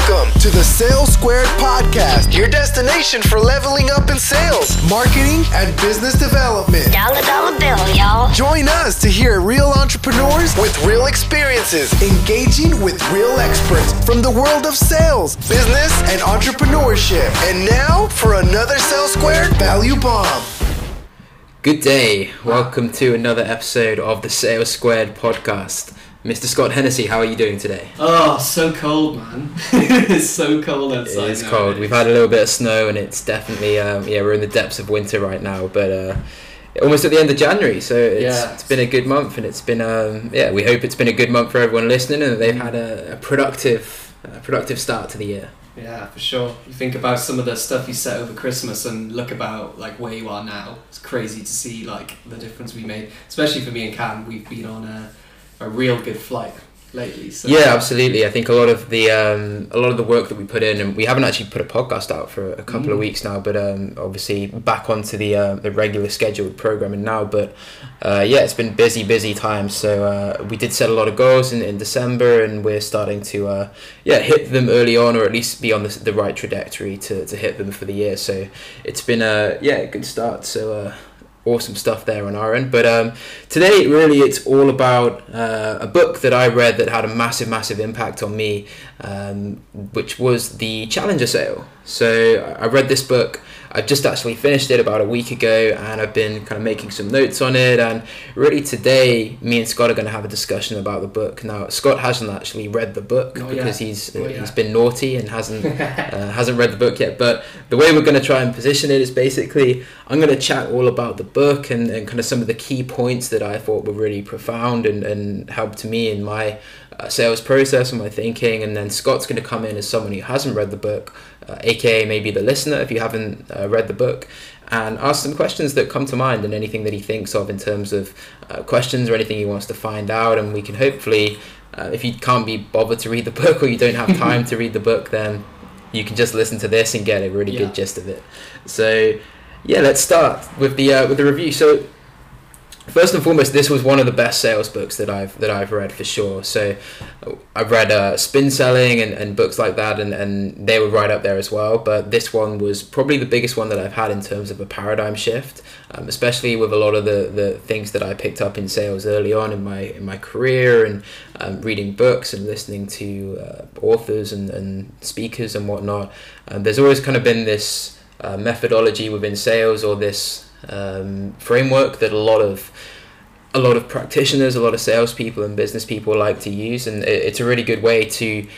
Welcome to the Sales Squared Podcast, your destination for leveling up in sales, marketing, and business development. Dollar bill, y'all. Join us to hear real entrepreneurs with real experiences, engaging with real experts from the world of sales, business, and entrepreneurship. And now for another Sales Squared Value Bomb. Good day. Welcome to another episode of the Sales Squared Podcast. Mr. Scott Hennessy, how are you doing today? Oh, so cold, man. It's so cold outside. It is cold. We've had a little bit of snow and it's definitely, we're in the depths of winter right now, but almost at the end of January, so it's been a good month, and it's been, we hope it's been a good month for everyone listening and that they've had a productive start to the year. Yeah, for sure. You think about some of the stuff you set over Christmas and look about like where you are now. It's crazy to see like the difference we made, especially for me and Cam. We've been on a real good flight lately. So. Yeah, absolutely. I think a lot of the work that we put in, and we haven't actually put a podcast out for a couple of weeks now, but obviously back onto the regular scheduled programming now. But it's been busy time. So we did set a lot of goals in December, and we're starting to hit them early on, or at least be on the right trajectory to hit them for the year. So it's been a good start. So awesome stuff there on our end. But today, really, it's all about a book that I read that had a massive impact on me, which was the Challenger Sale. So I read this book. I just actually finished it about a week ago, and I've been kind of making some notes on it. And really today, me and Scott are going to have a discussion about the book. Now, Scott hasn't actually read the book because he's been naughty and hasn't read the book yet. But the way we're going to try and position it is basically I'm going to chat all about the book and kind of some of the key points that I thought were really profound and helped me in my sales process and my thinking. And then Scott's going to come in as someone who hasn't read the book, aka maybe the listener if you haven't read the book, and ask some questions that come to mind and anything that he thinks of in terms of questions or anything he wants to find out. And we can hopefully, if you can't be bothered to read the book or you don't have time to read the book, then you can just listen to this and get a really good gist of it. So let's start with the review. So first and foremost, this was one of the best sales books that I've read for sure. So I've read Spin Selling and books like that, and they were right up there as well. But this one was probably the biggest one that I've had in terms of a paradigm shift, especially with a lot of the things that I picked up in sales early on in my career, and reading books and listening to authors and speakers and whatnot. There's always kind of been this methodology within sales, or this framework that a lot of practitioners, a lot of salespeople and business people like to use, and it's a really good way to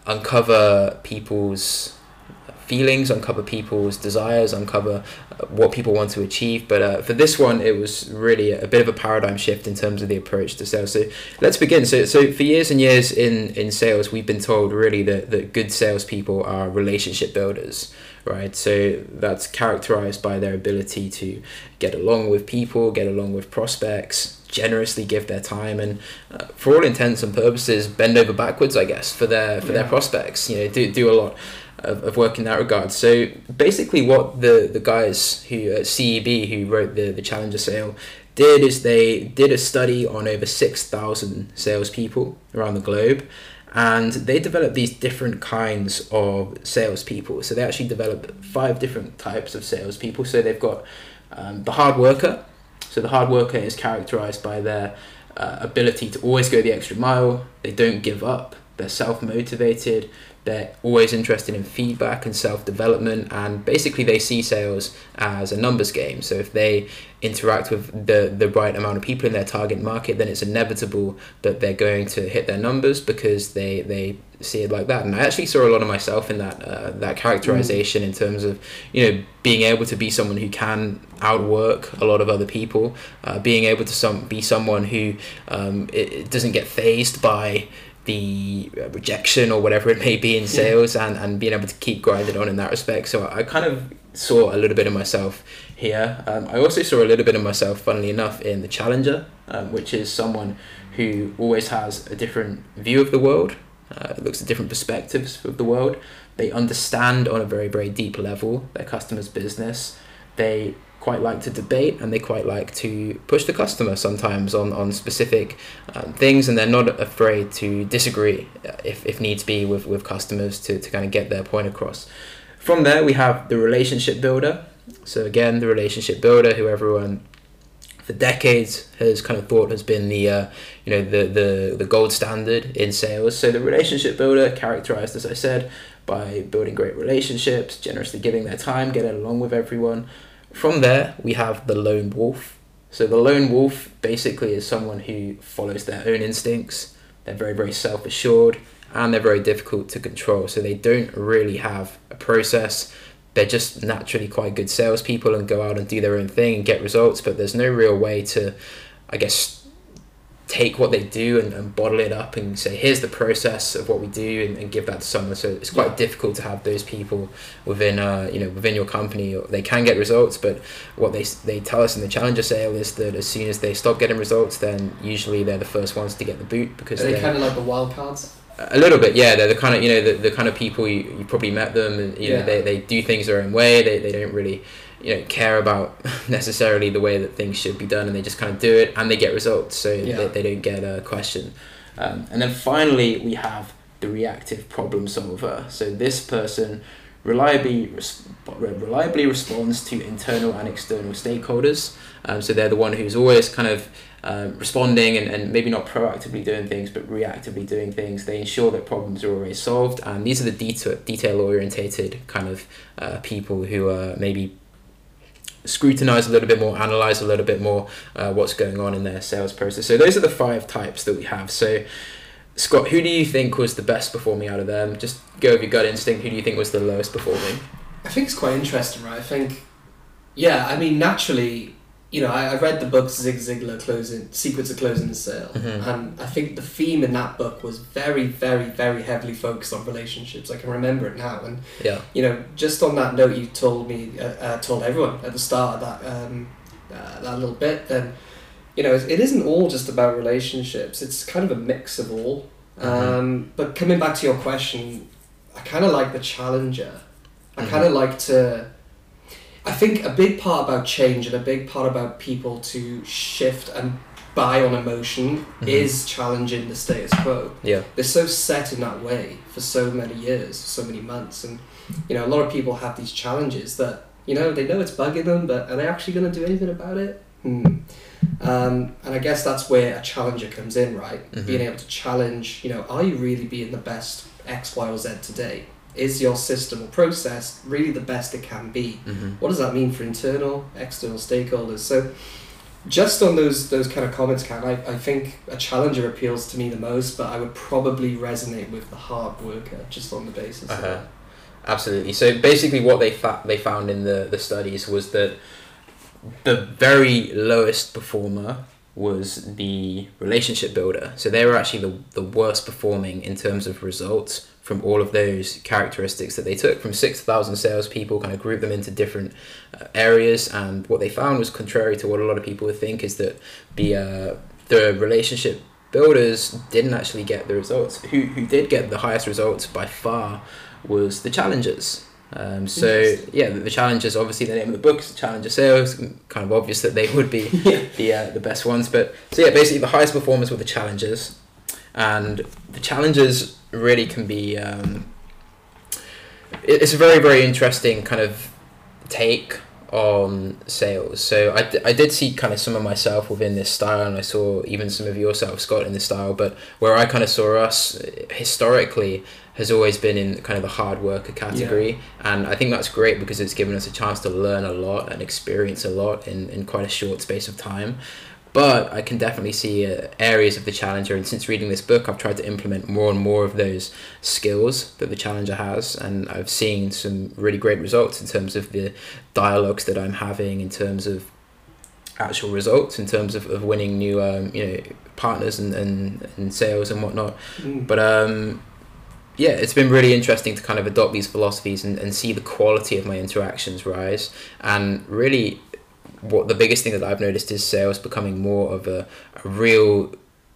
uncover people's feelings, uncover people's desires, uncover what people want to achieve. But for this one, it was really a bit of a paradigm shift in terms of the approach to sales. So let's begin. So for years and years in sales, we've been told really that good salespeople are relationship builders, right? So that's characterized by their ability to get along with people, get along with prospects, generously give their time, and for all intents and purposes, bend over backwards, I guess, for their prospects. Do a lot of work in that regard. So basically what the guys who at CEB, who wrote the Challenger Sale, did is they did a study on over 6,000 salespeople around the globe, and they developed these different kinds of salespeople. So they actually developed 5 different types of salespeople. So they've got the hard worker. So the hard worker is characterized by their ability to always go the extra mile. They don't give up. They're self-motivated. They're always interested in feedback and self-development, and basically they see sales as a numbers game. So if they interact with the right amount of people in their target market, then it's inevitable that they're going to hit their numbers because they see it like that. And I actually saw a lot of myself in that characterization in terms of being able to be someone who can outwork a lot of other people, being able to be someone who it doesn't get fazed by the rejection or whatever it may be in sales, and being able to keep grinding on in that respect. So I kind of saw a little bit of myself here. I also saw a little bit of myself, funnily enough, in the Challenger, which is someone who always has a different view of the world, looks at different perspectives of the world. They understand on a very, very deep level their customer's business. They quite like to debate, and they quite like to push the customer sometimes on specific things, and they're not afraid to disagree if needs be with customers to kind of get their point across. From there, we have the relationship builder. So again, the relationship builder, who everyone for decades has kind of thought has been the the gold standard in sales. So the relationship builder, characterized, as I said, by building great relationships, generously giving their time, getting along with everyone. From there, we have the lone wolf. So the lone wolf basically is someone who follows their own instincts. They're very, very self-assured, and they're very difficult to control. So they don't really have a process. They're just naturally quite good salespeople and go out and do their own thing and get results, but there's no real way to, I guess, take what they do and bottle it up and say, here's the process of what we do, and give that to someone. So it's quite difficult to have those people within within your company. They can get results, but what they tell us in the Challenger sale is that as soon as they stop getting results, then usually they're the first ones to get the boot, because they're kind of like the wild cards. A little bit, yeah. They're the kind of the kind of people you probably met them, and they do things their own way. They don't really care about necessarily the way that things should be done, and they just kind of do it and they get results, so they don't get a question. And then finally we have the reactive problem solver. So this person reliably responds to internal and external stakeholders. So they're the one who's always kind of responding and maybe not proactively doing things, but reactively doing things. They ensure that problems are always solved, and these are the detail orientated kind of people who maybe scrutinize a little bit more, analyze a little bit more what's going on in their sales process. So those are the 5 types that we have. So Scott, who do you think was the best performing out of them? Just go with your gut instinct. Who do you think was the lowest performing? I think it's quite interesting, right? I think, naturally, I read the book Zig Ziglar, Secrets of Closing the Sale, and I think the theme in that book was very, very, very heavily focused on relationships. I can remember it now, and just on that note you told me, told everyone at the start of that little bit, then it isn't all just about relationships. It's kind of a mix of all. But coming back to your question, I kind of like the challenger. I kind of like to. I think a big part about change and a big part about people to shift and buy on emotion is challenging the status quo. Yeah. They're so set in that way for so many years, so many months, and a lot of people have these challenges that they know it's bugging them, but are they actually going to do anything about it? And I guess that's where a challenger comes in, right? Being able to challenge, are you really being the best X, Y, or Z today? Is your system or process really the best it can be? What does that mean for internal, external stakeholders? So just on those kind of comments, Cam, I think a challenger appeals to me the most, but I would probably resonate with the hard worker just on the basis of that. Absolutely. So basically what they found in the studies was that the very lowest performer was the relationship builder. So they were actually the worst performing in terms of results from all of those characteristics that they took from 6,000 salespeople, kind of grouped them into different areas. And what they found was contrary to what a lot of people would think, is that the relationship builders didn't actually get the results. Who did get the highest results by far was the challengers. The challengers, obviously the name of the book is Challenger Sales, kind of obvious that they would be the best ones. But basically the highest performers were the challengers, and the challengers really can be it's a very, very interesting kind of take on sales. So I did see kind of some of myself within this style, and I saw even some of yourself, Scott, in this style, but where I kind of saw us historically has always been in kind of the hard worker category. And I think that's great because it's given us a chance to learn a lot and experience a lot in quite a short space of time. But I can definitely see areas of the challenger, and since reading this book I've tried to implement more and more of those skills that the challenger has, and I've seen some really great results in terms of the dialogues that I'm having, in terms of actual results, in terms of winning new partners and sales and whatnot. But it's been really interesting to kind of adopt these philosophies and see the quality of my interactions rise. And really what the biggest thing that I've noticed is sales becoming more of a real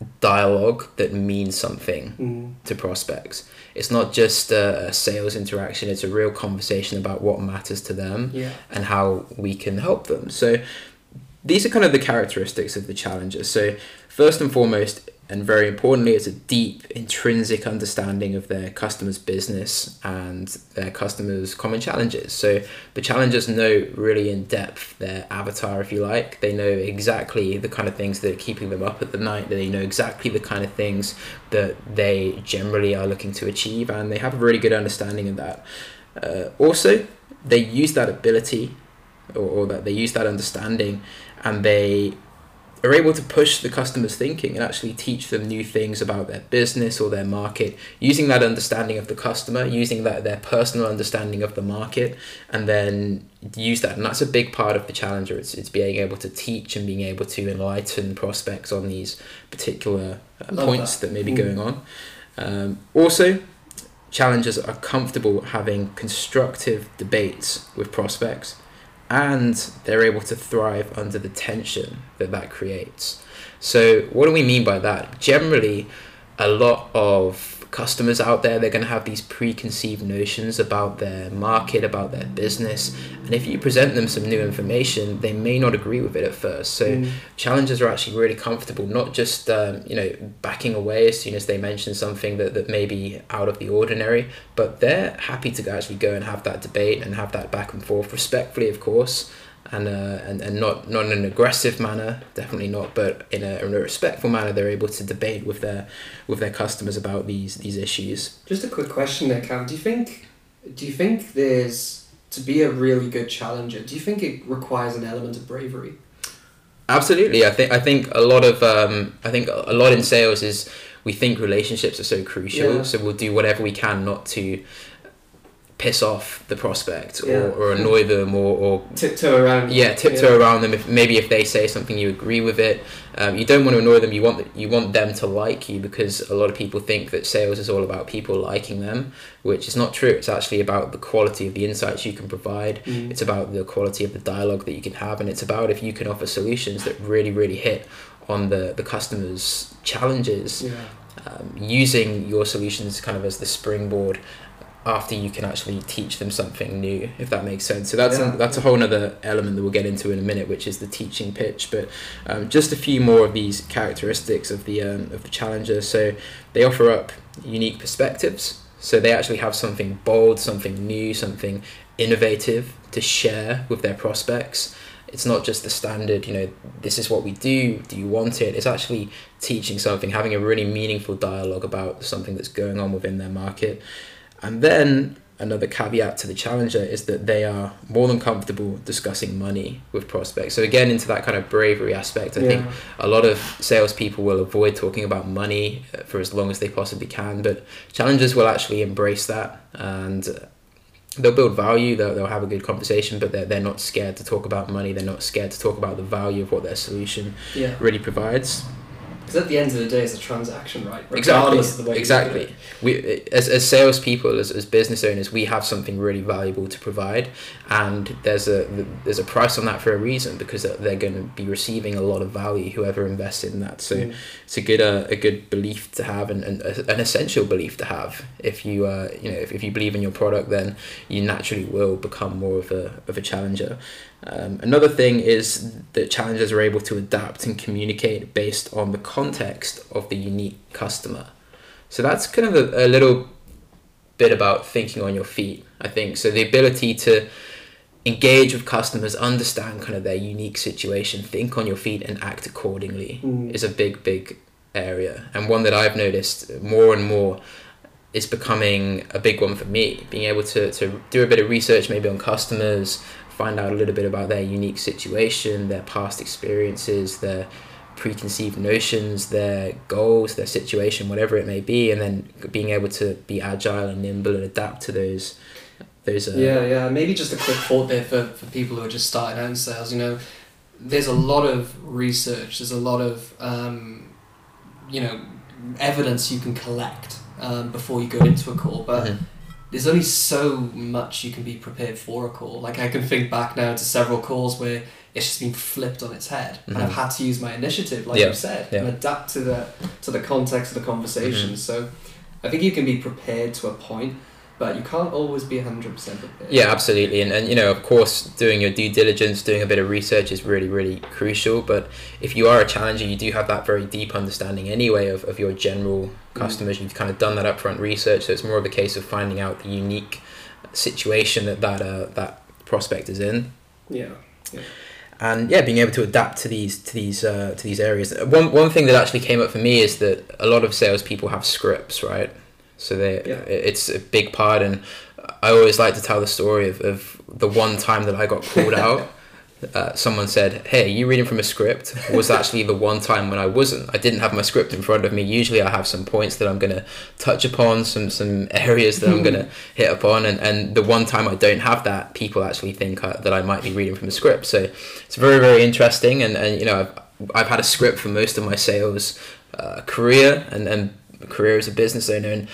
dialogue that means something to prospects. It's not just a sales interaction, it's a real conversation about what matters to them and how we can help them. So these are kind of the characteristics of the challenger. So first and foremost, and very importantly, it's a deep intrinsic understanding of their customers' business and their customers' common challenges. So the challengers know really in depth their avatar, if you like. They know exactly the kind of things that are keeping them up at the night. They know exactly the kind of things that they generally are looking to achieve, and they have a really good understanding of that. Also, they use that ability or that they use that understanding, and they are able to push the customer's thinking and actually teach them new things about their business or their market, using that understanding of the customer, using that their personal understanding of the market, and then use that. And that's a big part of the challenger. It's being able to teach and being able to enlighten prospects on these particular points that may be going on. Also, challengers are comfortable having constructive debates with prospects, and they're able to thrive under the tension that creates. So what do we mean by that? Generally, a lot of customers out there, they're going to have these preconceived notions about their market, about their business, and if you present them some new information, they may not agree with it at first. So challengers are actually really comfortable, not just backing away as soon as they mention something that may be out of the ordinary, but they're happy to actually go and have that debate and have that back and forth respectfully, of course, and not in an aggressive manner, definitely not, but in a respectful manner. They're able to debate with their customers about these issues. Just a quick question there, Cam. Do you think there's, to be a really good challenger, do you think it requires an element of bravery? Absolutely. I think a lot in sales is we think relationships are so crucial, so we'll do whatever we can not to piss off the prospect or annoy them or tiptoe around around them. If they say something, you agree with it. You don't want to annoy them. You want them to like you, because a lot of people think that sales is all about people liking them, which is not true. It's actually about the quality of the insights you can provide. It's about the quality of the dialogue that you can have, and it's about if you can offer solutions that really hit on the customer's challenges, using your solutions kind of as the springboard after you can actually teach them something new, if that makes sense. So that's a whole other element that we'll get into in a minute, which is the teaching pitch. But just a few more of these characteristics of the challenger. So they offer up unique perspectives. So they actually have something bold, something new, something innovative to share with their prospects. It's not just the standard, this is what we do you want it? It's actually teaching something, having a really meaningful dialogue about something that's going on within their market. And then another caveat to the challenger is that they are more than comfortable discussing money with prospects. So again, into that kind of bravery aspect, I think a lot of salespeople will avoid talking about money for as long as they possibly can, but challengers will actually embrace that, and they'll build value, they'll have a good conversation, but they're not scared to talk about money. They're not scared to talk about the value of what their solution really provides. Because at the end of the day, it's a transaction, right? Regardless of the way exactly. We, as salespeople, as business owners, we have something really valuable to provide, and there's a price on that for a reason, because they're going to be receiving a lot of value, whoever invested in that. So it's a good belief to have, and an essential belief to have. If you if you believe in your product, then you naturally will become more of a challenger. Another thing is that challengers are able to adapt and communicate based on the context of the unique customer. So that's kind of a little bit about thinking on your feet, I think. So the ability to engage with customers, understand kind of their unique situation, think on your feet and act accordingly is a big area, and one that I've noticed more and more is becoming a big one for me. Being able to do a bit of research maybe on customers, find out a little bit about their unique situation, their past experiences, their preconceived notions, their goals, their situation, whatever it may be, and then being able to be agile and nimble and adapt to those. Maybe just a quick thought there for people who are just starting out in sales. There's a lot of research, there's a lot of evidence you can collect before you go into a call, but there's only so much you can be prepared for a call. Like, I can think back now to several calls where it's just been flipped on its head, and I've had to use my initiative, like Yeah. you said, Yeah. and adapt to the context of the conversation. So I think you can be prepared to a point, but you can't always be 100% prepared. Yeah, absolutely. And you know, of course, doing your due diligence, doing a bit of research is really, really crucial. But if you are a challenger, you do have that very deep understanding anyway of your general customers. You've kind of done that upfront research, so it's more of a case of finding out the unique situation that prospect is in. Yeah. And yeah, being able to adapt to these areas. One thing that actually came up for me is that a lot of salespeople have scripts, right? So it's a big part, and I always like to tell the story of the one time that I got called out. Someone said, "Hey, are you reading from a script?" Was actually the one time when I wasn't. I didn't have my script in front of me. Usually I have some points that I'm going to touch upon, some areas that I'm going to hit upon, and the one time I don't have that, people actually think that I might be reading from a script. So it's very, very interesting, and you know, I've had a script for most of my sales career and career as a business owner, and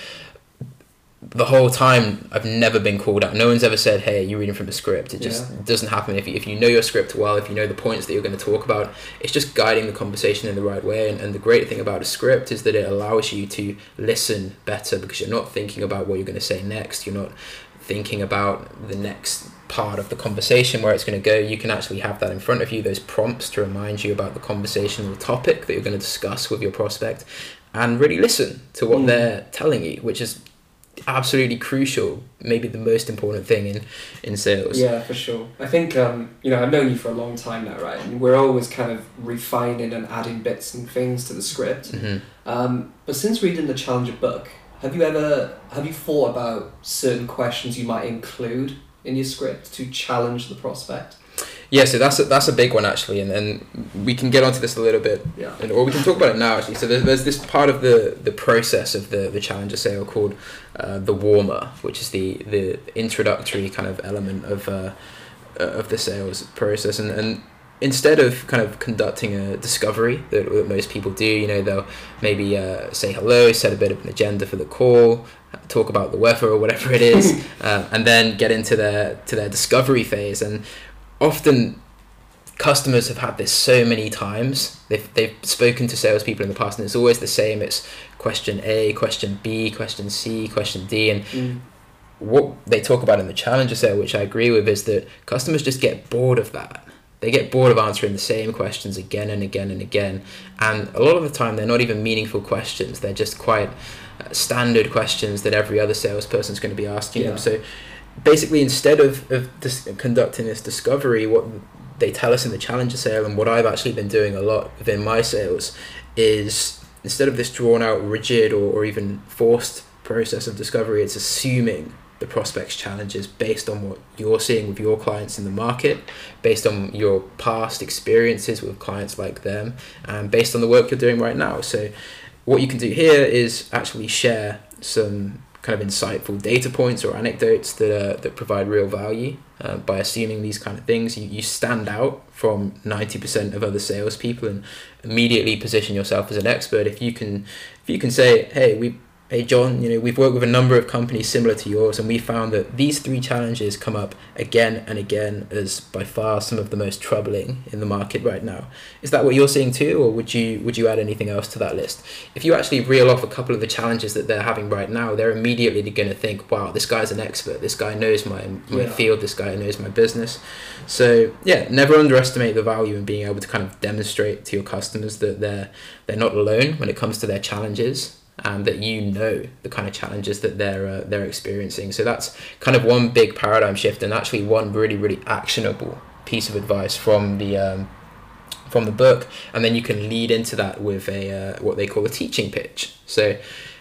the whole time I've never been called out. No one's ever said, "Hey, you're reading from a script." It just doesn't happen. If you know your script well, if you know the points that you're going to talk about, it's just guiding the conversation in the right way. And the great thing about a script is that it allows you to listen better, because you're not thinking about what you're going to say next. You're not thinking about the next part of the conversation, where it's going to go. You can actually have that in front of you, those prompts to remind you about the conversation or the topic that you're going to discuss with your prospect, and really listen to what they're telling you, which is absolutely crucial, maybe the most important thing in sales. Yeah, for sure. I think you know, I've known you for a long time now, right? And we're always kind of refining and adding bits and things to the script. But since reading the Challenger book, have you thought about certain questions you might include in your script to challenge the prospect? Yeah, so that's a big one actually, and we can get onto this a little bit, or we can talk about it now actually. So there's this part of the process of the Challenger sale called the warmer, which is the introductory kind of element of the sales process, and instead of kind of conducting a discovery that most people do, you know, they'll maybe say hello, set a bit of an agenda for the call, talk about the weather or whatever it is, and then get into their discovery phase. And often customers have had this so many times. They've spoken to salespeople in the past, and it's always the same. It's question A, question B, question C, question D, and what they talk about in the Challenger sale, which I agree with, is that customers just get bored of that. They get bored of answering the same questions again and again and again, and a lot of the time they're not even meaningful questions. They're just quite standard questions that every other salesperson is going to be asking them. So basically, instead of conducting this discovery, what they tell us in the Challenger sale, and what I've actually been doing a lot within my sales, is instead of this drawn out, rigid, or even forced process of discovery, it's assuming the prospect's challenges based on what you're seeing with your clients in the market, based on your past experiences with clients like them, and based on the work you're doing right now. So what you can do here is actually share some kind of insightful data points or anecdotes that provide real value. By assuming these kind of things, you stand out from 90% of other salespeople and immediately position yourself as an expert. If you can say, hey John, you know, we've worked with a number of companies similar to yours, and we found that these 3 challenges come up again and again as by far some of the most troubling in the market right now. Is that what you're seeing too, or would you add anything else to that list? If you actually reel off a couple of the challenges that they're having right now, they're immediately going to think, wow, this guy's an expert, this guy knows my field, this guy knows my business. So yeah, never underestimate the value in being able to kind of demonstrate to your customers that they're not alone when it comes to their challenges, and that you know the kind of challenges that they're experiencing. So that's kind of one big paradigm shift, and actually one really, really actionable piece of advice from the book. And then you can lead into that with a what they call a teaching pitch. So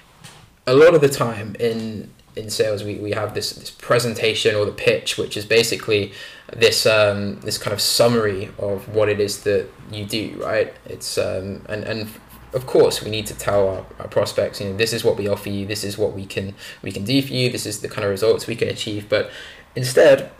a lot of the time in sales, we have this presentation or the pitch, which is basically this kind of summary of what it is that you do, right? It's and of course, we need to tell our prospects, you know, this is what we offer you, this is what we can do for you, this is the kind of results we can achieve. But instead,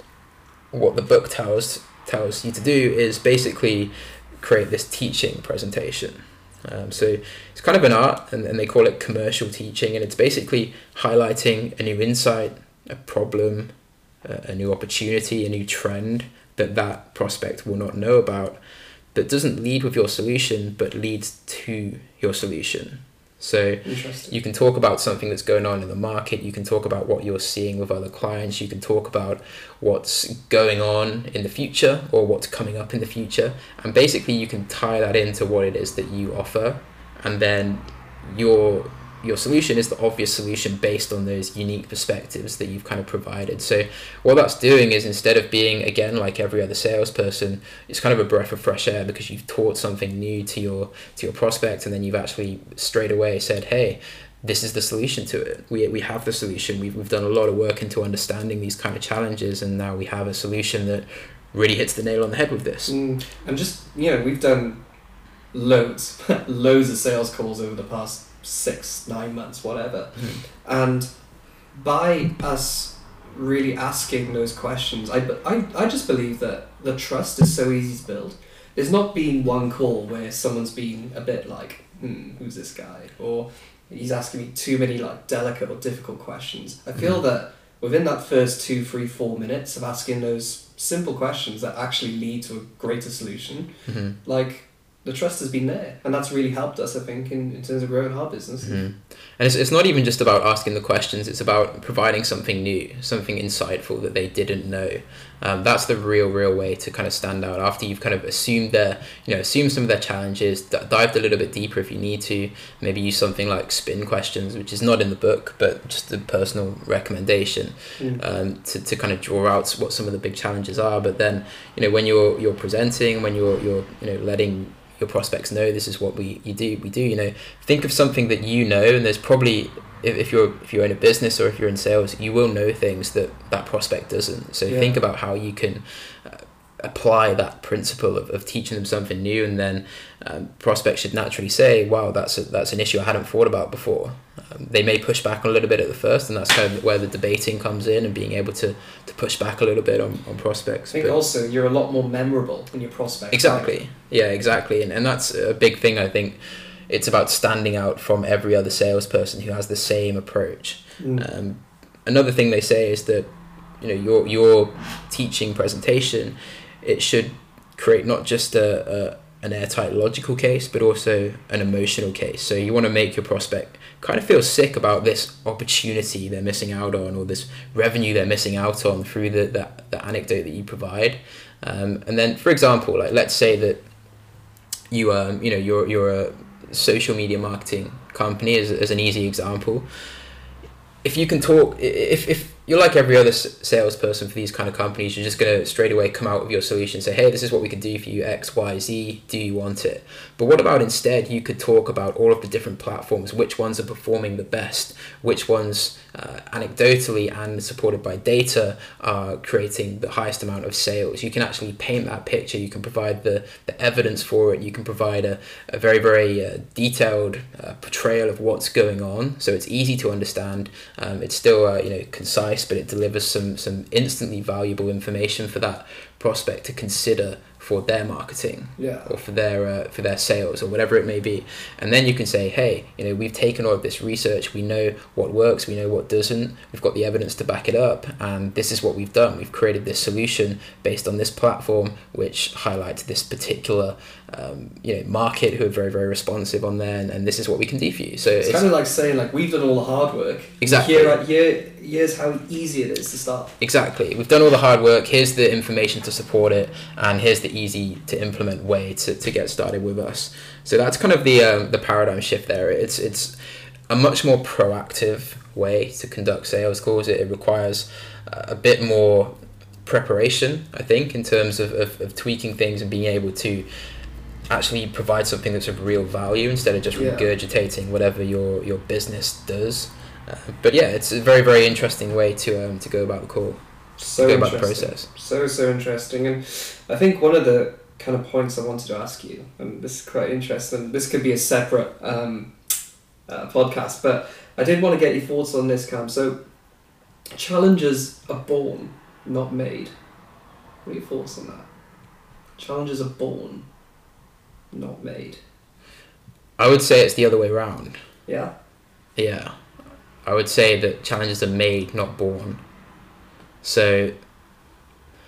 what the book tells you to do is basically create this teaching presentation. So it's kind of an art, and they call it commercial teaching, and it's basically highlighting a new insight, a problem, a new opportunity, a new trend that that prospect will not know about, that doesn't lead with your solution but leads to your solution. So you can talk about something that's going on in the market, you can talk about what you're seeing with other clients, you can talk about what's going on in the future or what's coming up in the future, and basically you can tie that into what it is that you offer, and then your solution is the obvious solution based on those unique perspectives that you've kind of provided. So what that's doing is, instead of being, again, like every other salesperson, it's kind of a breath of fresh air, because you've taught something new to your prospect, and then you've actually straight away said, hey, this is the solution to it. We have the solution. We've done a lot of work into understanding these kind of challenges, and now we have a solution that really hits the nail on the head with this. And just, we've done loads of sales calls over the past 6-9 months, whatever. And by us really asking those questions, I just believe that the trust is so easy to build. There's not been one call where someone's been a bit like, who's this guy? Or he's asking me too many like delicate or difficult questions. I feel that within that first 2, 3, 4 minutes of asking those simple questions that actually lead to a greater solution, like, the trust has been there, and that's really helped us, I think, in terms of growing our business. And it's not even just about asking the questions, it's about providing something new, something insightful that they didn't know. That's the real way to kind of stand out. After you've kind of assumed some of their challenges, dived a little bit deeper if you need to, maybe use something like spin questions, which is not in the book, but just a personal recommendation, to kind of draw out what some of the big challenges are. But then, when you're presenting, when you're letting your prospects know this is what we do, think of something that and there's probably, if you're in a business or if you're in sales, you will know things that prospect doesn't. So think about how you can apply that principle of teaching them something new, and then prospects should naturally say, wow, that's an issue I hadn't thought about before. They may push back a little bit at the first, and that's kind of where the debating comes in, and being able to push back a little bit on prospects. I think also you're a lot more memorable when your prospects. Exactly. Right? Yeah, exactly. And that's a big thing. I think it's about standing out from every other salesperson who has the same approach. Another thing they say is that your teaching presentation, it should create not just an airtight logical case, but also an emotional case. So you want to make your prospect kind of feel sick about this opportunity they're missing out on, or this revenue they're missing out on through the anecdote that you provide. And then, for example, like, let's say that you're a social media marketing company, as an easy example. If you can talk, if you're like every other salesperson for these kind of companies, you're just going to straight away come out with your solution, say, hey, this is what we can do for you, X, Y, Z, do you want it? But what about instead, you could talk about all of the different platforms, which ones are performing the best, which ones anecdotally and supported by data are creating the highest amount of sales. You can actually paint that picture, you can provide the evidence for it, you can provide a very, very detailed portrayal of what's going on, so it's easy to understand. It's still concise, but it delivers some instantly valuable information for that prospect to consider for their marketing, or for their sales, or whatever it may be. And then you can say, hey, we've taken all of this research, we know what works, we know what doesn't, we've got the evidence to back it up, and this is what we've done. We've created this solution based on this platform, which highlights this particular market who are very, very responsive on there, and this is what we can do for you. So it's kind of like saying, like, we've done all the hard work. Exactly. Here's how easy it is to start. Exactly. We've done all the hard work. Here's the information to support it, and here's the easy to implement way to get started with us. So that's kind of the paradigm shift there. It's a much more proactive way to conduct sales calls. It requires a bit more preparation, I think, in terms of tweaking things and being able to actually provide something that's of real value instead of just regurgitating whatever your business does. But yeah, it's a very, very interesting way to go about the call. So about the process. So interesting. And I think one of the kind of points I wanted to ask you, and this is quite interesting, this could be a separate podcast, but I did want to get your thoughts on this, Cam. So, challenges are born, not made. What are your thoughts on that? Challenges are born, not made. I would say it's the other way around. Yeah? Yeah. I would say that challenges are made, not born. So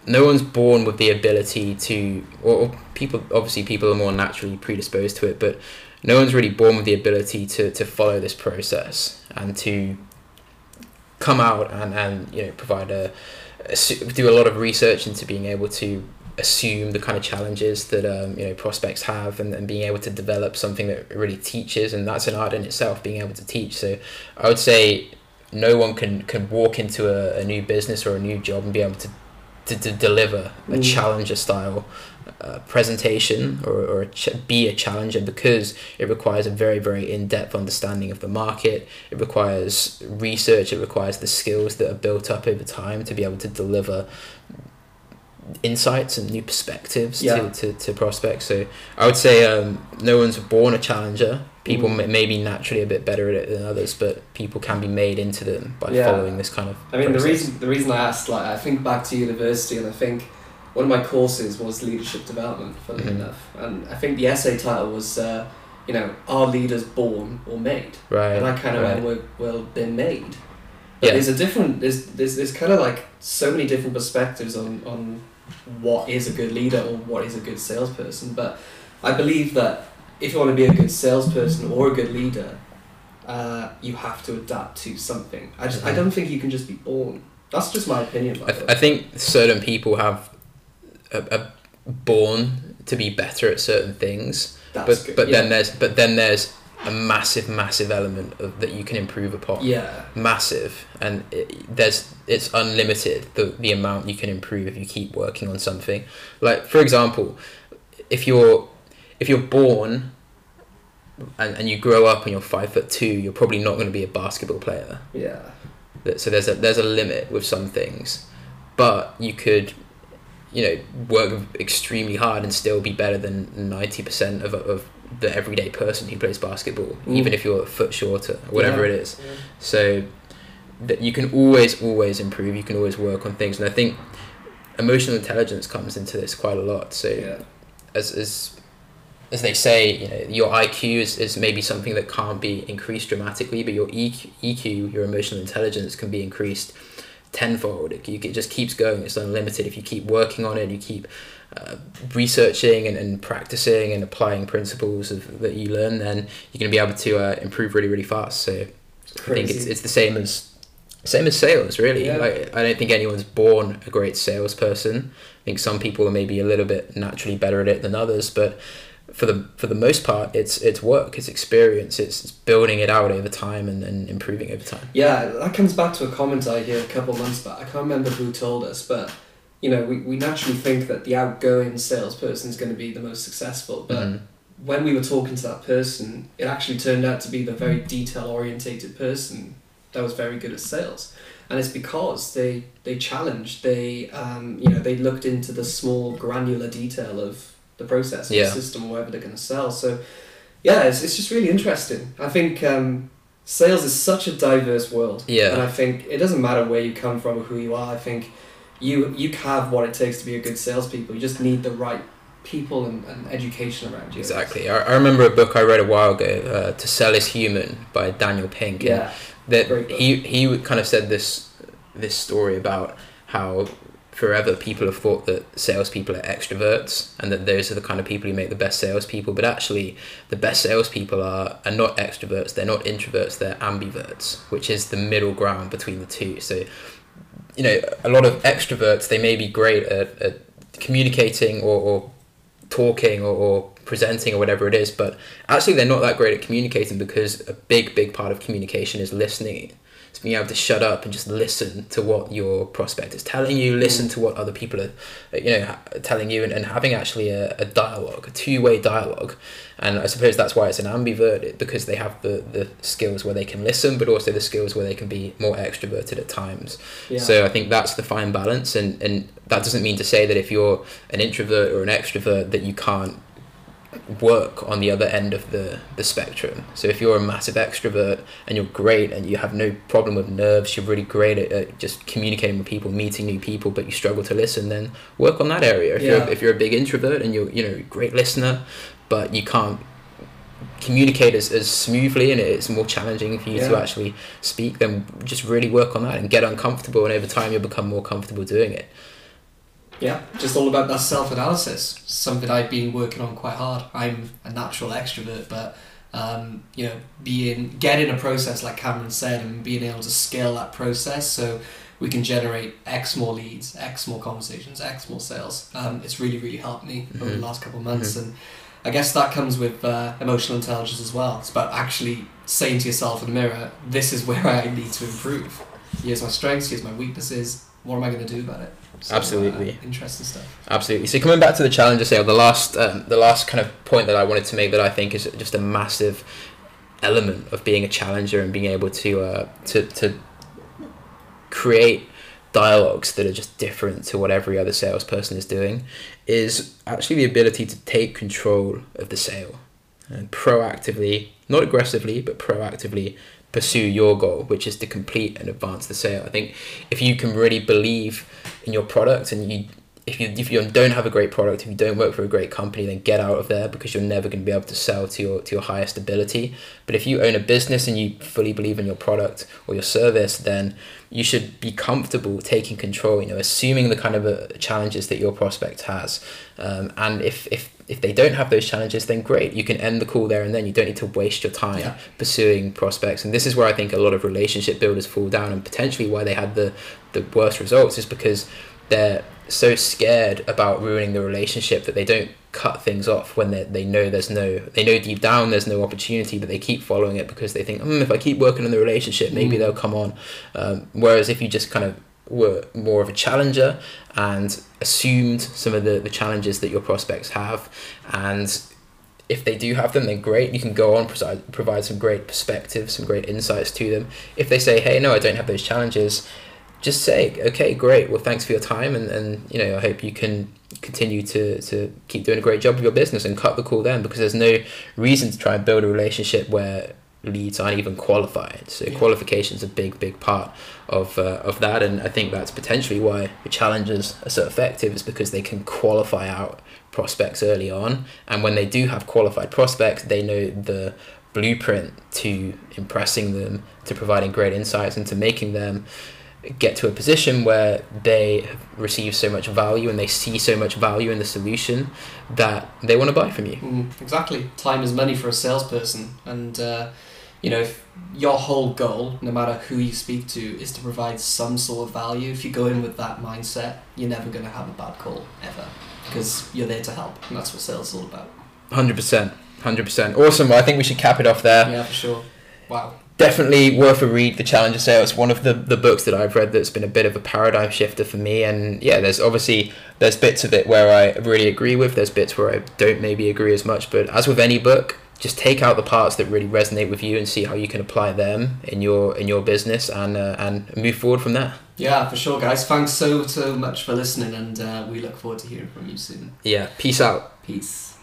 no one's born with the ability to, or people are more naturally predisposed to it, but no one's really born with the ability to follow this process and to come out and provide do a lot of research into being able to assume the kind of challenges that prospects have, and being able to develop something that really teaches, and that's an art in itself, being able to teach. So I would say no one can walk into a new business or a new job and be able to deliver a challenger style presentation or be a challenger, because it requires a very, very in-depth understanding of the market. It requires research. It requires the skills that are built up over time to be able to deliver insights and new perspectives to prospects. So I would say no one's born a challenger. People may be naturally a bit better at it than others, but people can be made into them by following this kind of process. the reason I asked, like, I think back to university, and I think one of my courses was leadership development, funnily enough, and I think the essay title was are leaders born or made? Right. And I kind of went, well, they're made. But there's kind of like so many different perspectives on what is a good leader or what is a good salesperson. But I believe that if you want to be a good salesperson or a good leader, you have to adapt to something. I don't think you can just be born. That's just my opinion. I think certain people have a born to be better at certain things, then there's a massive element that you can improve upon. Massive, and it's unlimited the amount you can improve if you keep working on something. Like, for example, if you're born and you grow up and you're 5'2", you're probably not going to be a basketball player. So there's a limit with some things, but you could work extremely hard and still be better than 90% of the everyday person who plays basketball, even if you're a foot shorter, whatever it is. So that you can always improve. You can always work on things, and I think emotional intelligence comes into this quite a lot. So as they say, your IQ is maybe something that can't be increased dramatically, but your EQ, your emotional intelligence, can be increased tenfold. It just keeps going. It's unlimited if you keep working on it. You keep researching and practicing and applying principles that you learn, then you're going to be able to improve really, really fast. So I think it's the same as sales, really. Like, I don't think anyone's born a great salesperson. I think some people are maybe a little bit naturally better at it than others, but for the most part, it's work, it's experience, it's building it out over time and improving over time. Yeah, that comes back to a comment I heard a couple of months back. I can't remember who told us, but we naturally think that the outgoing salesperson is going to be the most successful, but when we were talking to that person, it actually turned out to be the very detail-orientated person that was very good at sales. And it's because they challenged, they looked into the small granular detail of the process or the system or whatever they're going to sell. So it's just really interesting. I think sales is such a diverse world, and I think it doesn't matter where you come from or who you are. I think you have what it takes to be a good salespeople. You just need the right people and education around you. Exactly. I remember a book I read a while ago, To Sell is Human, by Daniel Pink. That he kind of said this story about how forever people have thought that salespeople are extroverts and that those are the kind of people who make the best salespeople, but actually the best salespeople are not extroverts, they're not introverts, they're ambiverts, which is the middle ground between the two. So a lot of extroverts, they may be great at communicating or talking or presenting or whatever it is, but actually they're not that great at communicating, because a big part of communication is listening. It's being able to shut up and just listen to what your prospect is telling you, listen to what other people are telling you, and having actually a dialogue, a two-way dialogue. And I suppose that's why it's an ambivert, because they have the skills where they can listen, but also the skills where they can be more extroverted at times. So I think that's the fine balance, and that doesn't mean to say that if you're an introvert or an extrovert that you can't work on the other end of the spectrum. So if you're a massive extrovert and you're great and you have no problem with nerves, you're really great at just communicating with people, meeting new people, but you struggle to listen, then work on that area. If you're a big introvert and you're a great listener, but you can't communicate as smoothly and it's more challenging for you to actually speak, then just really work on that and get uncomfortable, and over time you'll become more comfortable doing it. Yeah, just all about that self-analysis. Something I've been working on quite hard. I'm a natural extrovert, but getting a process like Cameron said, and being able to scale that process so we can generate X more leads, X more conversations, X more sales. It's really, really helped me over the last couple of months, and I guess that comes with emotional intelligence as well. It's about actually saying to yourself in the mirror, this is where I need to improve. Here's my strengths, here's my weaknesses. What am I going to do about it? So, Absolutely. Interesting stuff. Absolutely. So coming back to the Challenger sale, the last kind of point that I wanted to make that I think is just a massive element of being a challenger and being able to create dialogues that are just different to what every other salesperson is doing is actually the ability to take control of the sale and proactively, not aggressively, but proactively pursue your goal, which is to complete and advance the sale. I think if you can really believe in your product, and if you don't have a great product, if you don't work for a great company, then get out of there, because you're never going to be able to sell to your highest ability. But if you own a business and you fully believe in your product or your service, then you should be comfortable taking control, assuming the kind of challenges that your prospect has. And if they don't have those challenges, then great, you can end the call there and then. You don't need to waste your time pursuing prospects. And this is where I think a lot of relationship builders fall down, and potentially why they had the worst results is because they're so scared about ruining the relationship that they don't cut things off when they know deep down there's no opportunity, but they keep following it because they think, if I keep working on the relationship, maybe they'll come on. Whereas if you just kind of were more of a challenger and assumed some of the challenges that your prospects have, and if they do have them, then great, you can go on, provide some great perspective, some great insights to them. If they say, hey, no, I don't have those challenges, just say, okay, great, well, thanks for your time, and I hope you can continue to keep doing a great job of your business, and cut the call then, because there's no reason to try and build a relationship where leads aren't even qualified. So qualification's a big part of that, and I think that's potentially why the challengers are so effective, is because they can qualify out prospects early on, and when they do have qualified prospects, they know the blueprint to impressing them, to providing great insights, and to making them get to a position where they have received so much value and they see so much value in the solution that they want to buy from you. Exactly. Time is money for a salesperson, and if your whole goal, no matter who you speak to, is to provide some sort of value, if you go in with that mindset, you're never going to have a bad call ever, because you're there to help, and that's what sales is all about. 100%. Awesome. Well, I think we should cap it off there. Yeah, for sure. Wow. Definitely worth a read, The Challenger Sale. It's one of the books that I've read that's been a bit of a paradigm shifter for me. And yeah, there's bits of it where I really agree with, there's bits where I don't maybe agree as much. But as with any book, just take out the parts that really resonate with you and see how you can apply them in your business, and move forward from there. Yeah, for sure, guys. Thanks so much for listening, and we look forward to hearing from you soon. Yeah, peace out. Peace.